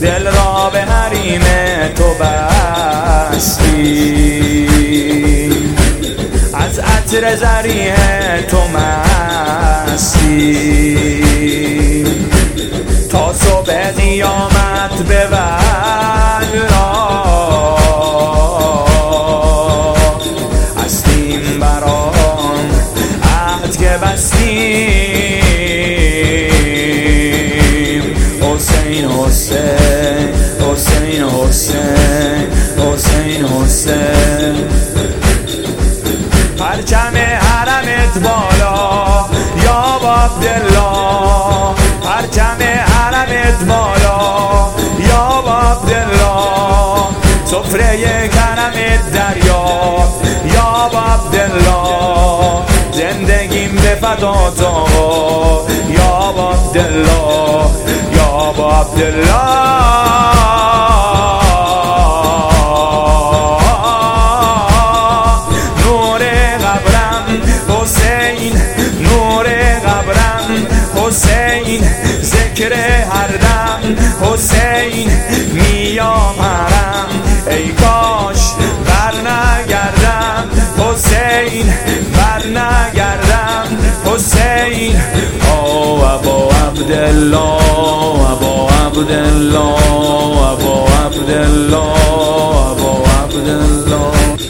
دل را به حریم تو بستی، از عطر زریح تو مستی، تا صبح قیامت به والله هستیم برام عهد که بستیم. حسین حسین حسین حسین حسین حسین، پرچم حرمت بالا یا عبدالله، پرچم حرمت بالا یا عبدالله، سفره کرمت دریا یا عبدالله، زندگیم به فدا تو یا عبدالله یا عبدالله. حسین ذکر هر دم، حسین میام حرم، ای کاش بر نگردم، حسین بر نگردم، حسین. او ابا عبدالله ابا عبدالله ابا عبدالله ابا عبدالله.